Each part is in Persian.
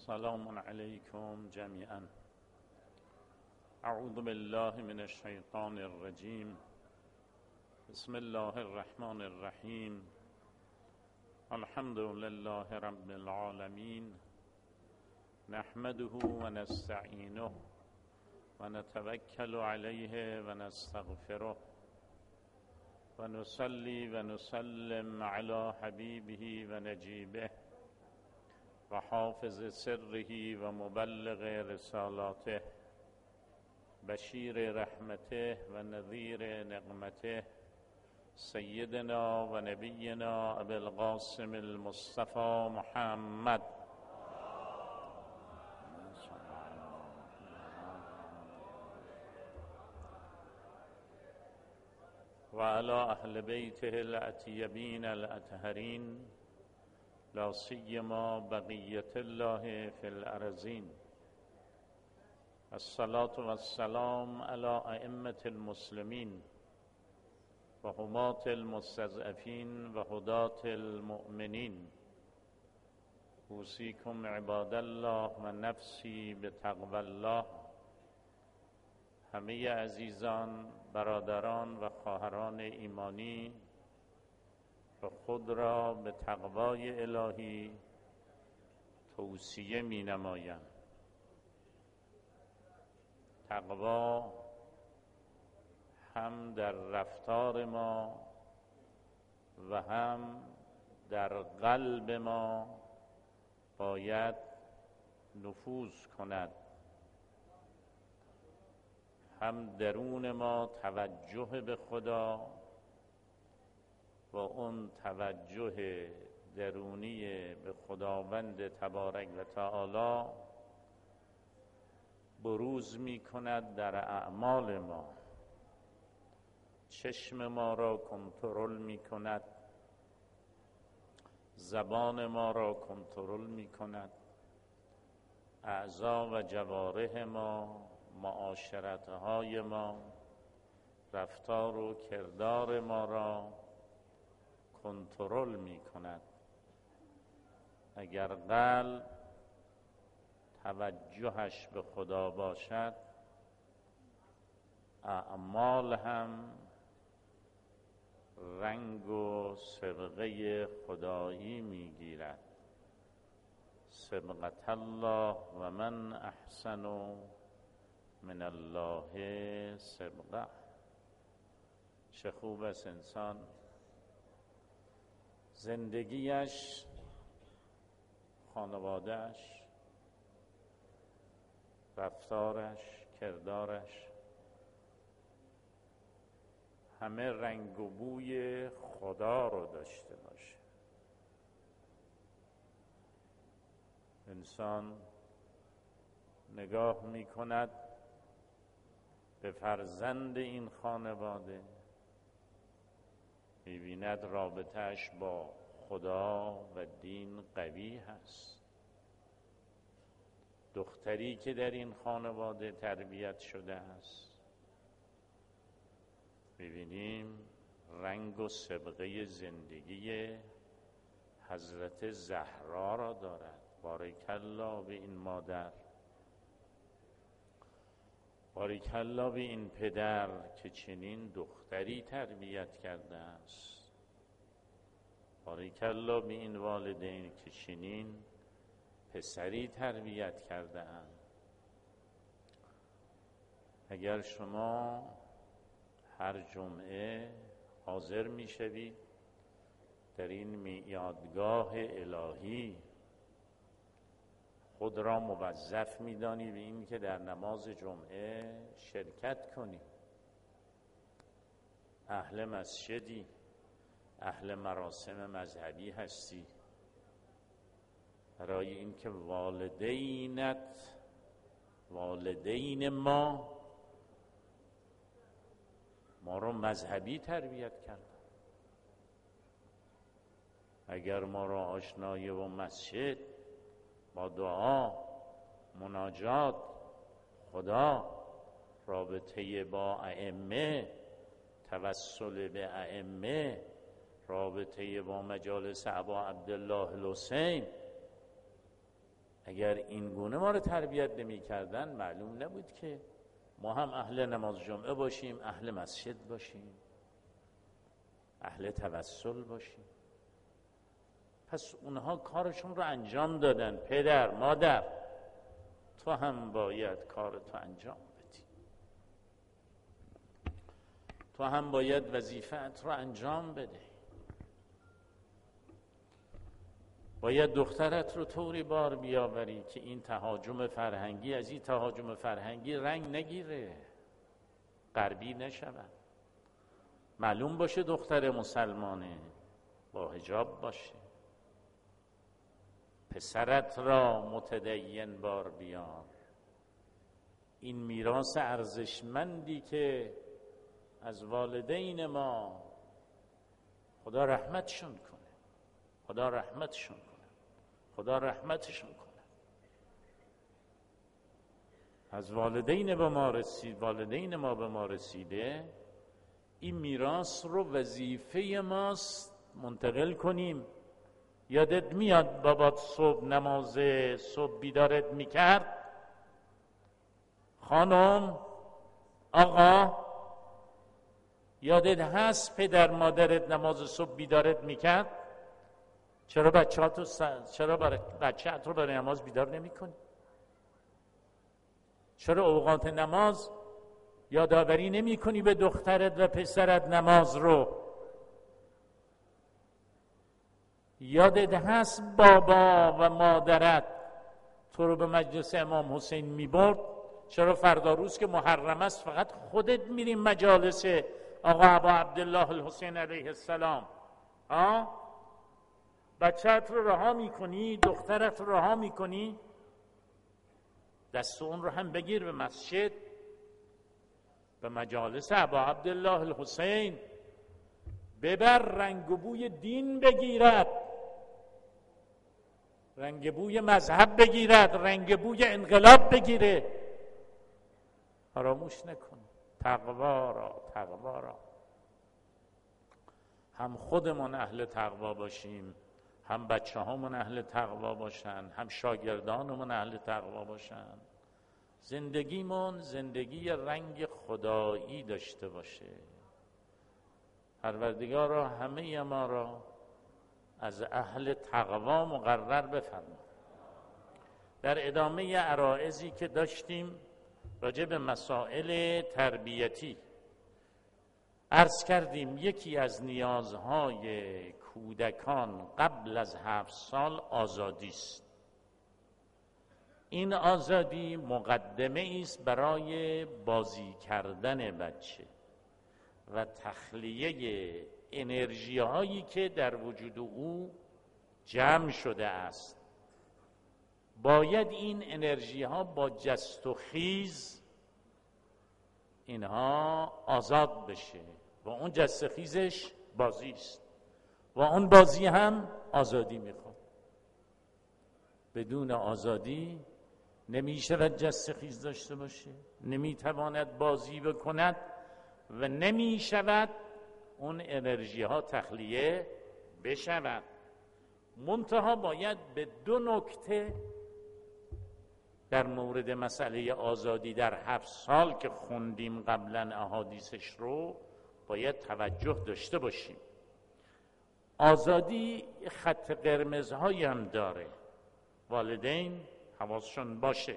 سلام علیکم جمیعا. اعوذ بالله من الشیطان الرجیم. بسم الله الرحمن الرحیم. الحمد لله رب العالمین. نحمده و نستعینه و نتوکل علیه و نستغفره و نصلی و نسلم علی حبیبه و نجیبه و حافظ سره و مبلغ رسالاته، بشیر رحمته و نذیر نقمته، سیدنا و نبینا ابی القاسم المصطفى محمد و علی اهل بیته الاطیبین الاطهرین، لا سیما بقیة الله فی الارضین. الصلاة والسلام علی ائمة المسلمین و حماة المستضعفین و هداة المؤمنین. اوصیکم عباد الله و نفسی بتقوی الله. همه عزیزان، برادران و خواهران ایمانی، و خود را به تقوای الهی توصیه می نمایم. تقوا هم در رفتار ما و هم در قلب ما باید نفوذ کند. هم درون ما توجه به خدا و اون توجه درونی به خداوند تبارک و تعالی بروز می کند در اعمال ما. چشم ما را کنترل می کند، زبان ما را کنترل می کند، اعضا و جوارح ما، معاشرتهای ما، رفتار و کردار ما را کنترل می کند. اگر قلب توجهش به خدا باشد، اعمال هم رنگ و صبغه خدایی می گیرد. صبغة الله و من احسن من الله صبغه. چه خوب است انسان زندگیش، خانوادهش، رفتارش، کردارش همه رنگ و بوی خدا رو داشته باشه. انسان نگاه می کند به فرزند این خانواده، می‌بیند رابطه‌اش با خدا و دین قوی هست. دختری که در این خانواده تربیت شده است، می‌بینیم رنگ و صبغه زندگی حضرت زهرا را دارد. بارکالله به این مادر، بارکالله به این پدر که چنین دختری تربیت کرده است. بارکالله به این والدین که چنین پسری تربیت کرده اند. اگر شما هر جمعه حاضر می شوید در این میعادگاه الهی، خود را موظف می دانی به این که در نماز جمعه شرکت کنی. اهل مسجدی، اهل مراسم مذهبی هستی. برای این که والدین ما رو مذهبی تربیت کردن. اگر ما را آشنایی و مسجد با دعا، مناجات، خدا، رابطه با ائمه، توسل به ائمه، رابطه با مجالس ابا عبدالله الحسین، اگر این گونه ما رو تربیت نمی کردن معلوم نبود که ما هم اهل نماز جمعه باشیم، اهل مسجد باشیم، اهل توسل باشیم. پس اونها کارشون رو انجام دادن. پدر، مادر، تو هم باید کارتو انجام بدی، تو هم باید وظیفت رو انجام بده، باید دخترت رو طوری بار بیاوری که این تهاجم فرهنگی از این تهاجم فرهنگی رنگ نگیره، غربی نشود. معلوم باشه دختر مسلمانه، با حجاب باشه. پسرت را متدین بار بیار. این میراث ارزشمندی که از والدین ما، خدا رحمتشون کنه، خدا رحمتشون کنه، خدا رحمتشون کنه، از والدین ما به ما رسیده. این میراث رو وظیفه ماست منتقل کنیم. یادت میاد بابات صبح بیدارت میکرد؟ خانم، آقا، یادت هست پدر مادرت نماز صبح بیدارت میکرد؟ چرا بچه‌ت رو برای نماز بیدار نمی‌کنی؟ چرا اوقات نماز یادآوری نمی‌کنی به دخترت و پسرت نماز رو؟ یادت هست بابا و مادرت تو رو به مجلس امام حسین می‌برد؟ چرا فردا روز که محرم است فقط خودت میری مجالس آقا ابا عبدالله الحسین علیه السلام؟ بچه‌ت رو رها میکنی، دخترت رو رها میکنی؟ دست اون رو هم بگیر به مسجد، به مجالس ابا عبدالله الحسین ببر، رنگ و بوی دین بگیرد، رنگ بوی مذهب بگیرد، رنگ بوی انقلاب بگیره. فراموش نکن تقوا را. هم خودمون اهل تقوا باشیم، هم بچه هامون اهل تقوا باشن، هم شاگردانمون اهل تقوا باشن. زندگیمون زندگی رنگ خدایی داشته باشه. پروردگار را همه ما را از اهل تقوا مقرر بفرما. در ادامه عرائضی که داشتیم راجع به مسائل تربیتی عرض کردیم یکی از نیازهای کودکان قبل از 7 سال آزادی است. این آزادی مقدمه است برای بازی کردن بچه و تخلیه انرژی هایی که در وجود او جمع شده است. باید این انرژی ها با جست و خیز اینها آزاد بشه و اون جست و خیزش بازی است و اون بازی هم آزادی میخواد. بدون آزادی نمیشود جست و خیز داشته باشه، نمیتواند بازی بکند و نمیشود اون انرژی ها تخلیه بشود. منتها باید به 2 نکته در مورد مسئله آزادی در 7 سال که خوندیم قبلا احادیثش رو باید توجه داشته باشیم. آزادی خط قرمزهایی هم داره، والدین حواسشون باشه.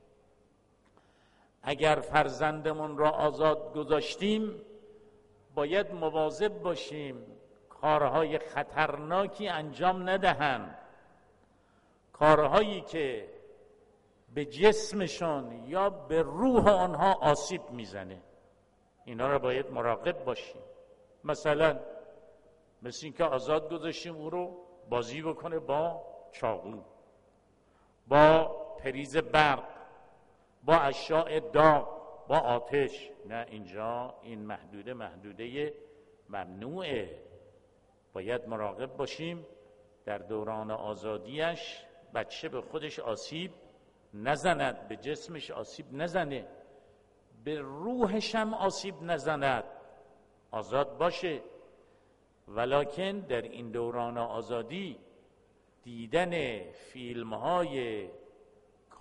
اگر فرزندمون را آزاد گذاشتیم باید مواظب باشیم کارهای خطرناکی انجام ندهند، کارهایی که به جسمشون یا به روح آنها آسیب میزنه. اینا را باید مراقب باشیم. مثل اینکه آزاد گذاشتیم او رو بازی بکنه با چاقو، با پریز برق، با اشعاع داغ، با آتش. نه، اینجا این محدوده ممنوعه. باید مراقب باشیم در دوران آزادیش بچه به خودش آسیب نزند، به جسمش آسیب نزنه، به روحش هم آسیب نزند، آزاد باشه. ولکن در این دوران آزادی دیدن فیلم‌های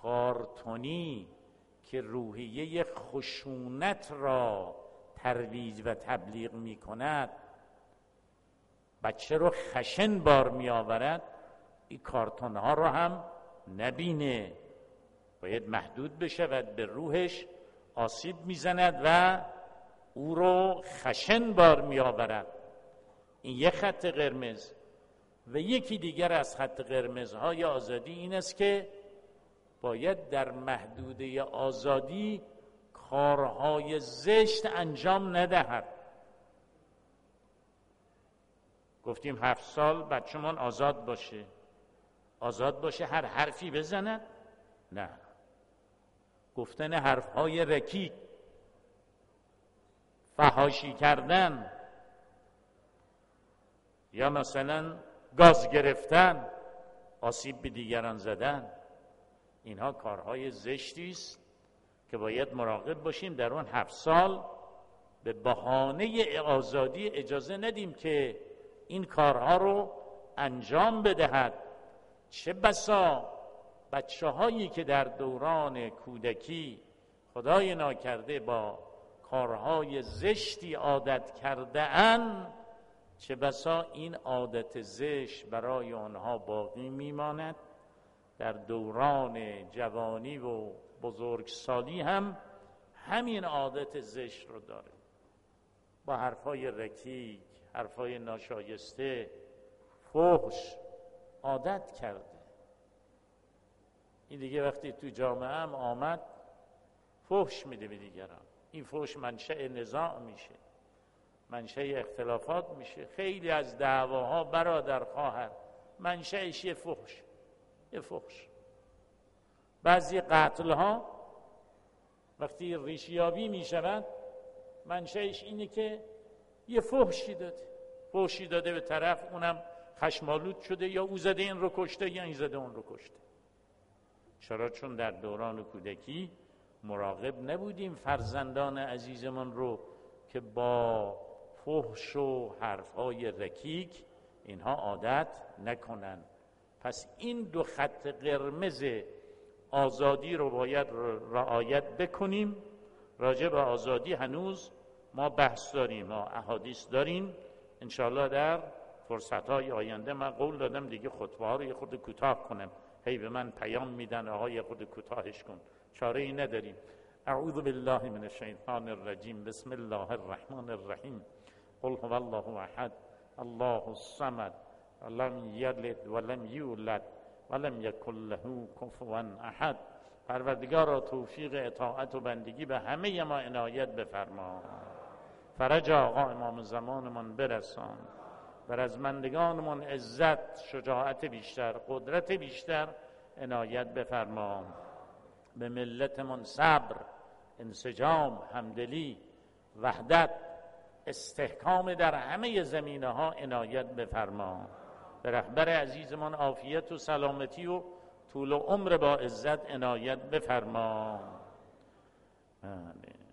کارتونی که روحیه خشونت را ترویج و تبلیغ می کند، بچه رو خشن بار می آورد، این کارتون ها رو هم نبینه، باید محدود بشود، به روحش آسیب می زند و او رو خشن بار می آورد. این یک خط قرمز. و یکی دیگر از خط قرمزهای آزادی این است که باید در محدوده آزادی کارهای زشت انجام ندهد. گفتیم 7 سال بچه‌مان آزاد باشه هر حرفی بزند؟ نه. گفتن حرفهای رکیک، فحاشی کردن، یا مثلا گاز گرفتن، آسیب به دیگران زدن، اینها کارهای زشتی است که باید مراقب باشیم در اون 7 سال به بهانه آزادی اجازه ندیم که این کارها رو انجام بدهد. چه بسا بچه هایی که در دوران کودکی خدای ناکرده با کارهای زشتی عادت کرده اند، چه بسا این عادت زشت برای آنها باقی میماند، در دوران جوانی و بزرگسالی هم همین عادت زشت رو داره، با حرفای رکیک، حرفای ناشایسته، فحش عادت کرده. این دیگه وقتی تو جامعه هم آمد فحش میده به دیگران، این فحش منشأ نزاع میشه، منشأ اختلافات میشه. خیلی از دعواها برادر خواهر منشأش یه فحش. بعضی قتل ها وقتی ریشیابی میشود منشأش اینه که یه فحشی داده به طرف، اونم خشمالود شده، یا او زده این رو کشته یا این زده اون رو کشته. چرا؟ چون در دوران کودکی مراقب نبودیم فرزندان عزیزمان رو که با فحش و حرفهای رکیک اینها عادت نکنن. پس این 2 خط قرمز آزادی رو باید رعایت بکنیم. راجع به آزادی هنوز ما بحث داریم، ما احادیث داریم. انشاءالله در فرصتهای آینده، من قول دادم دیگه خطبه ها رو یه خود کوتاه کنم، هی به من پیام میدن آقا یه خود کوتاهش کن، چاره ای نداریم. اعوذ بالله من الشیطان الرجیم، بسم الله الرحمن الرحیم، قل هو الله احد الله الصمد لم یلد ولم یولد ولم یکن له کفوا احد. پروردگارا توفیق اطاعت و بندگی به همه ما عنایت بفرما. فرج آقا امام زمانمان برسان، بر از مندگانمان عزت، شجاعت بیشتر، قدرت بیشتر عنایت بفرما. به ملتمان صبر، انسجام، همدلی، وحدت، استحکام در همه زمینه ها عنایت بفرما. به رهبر عزیزمان عافیت و سلامتی و طول و عمر با عزت عنایت بفرما. آمین.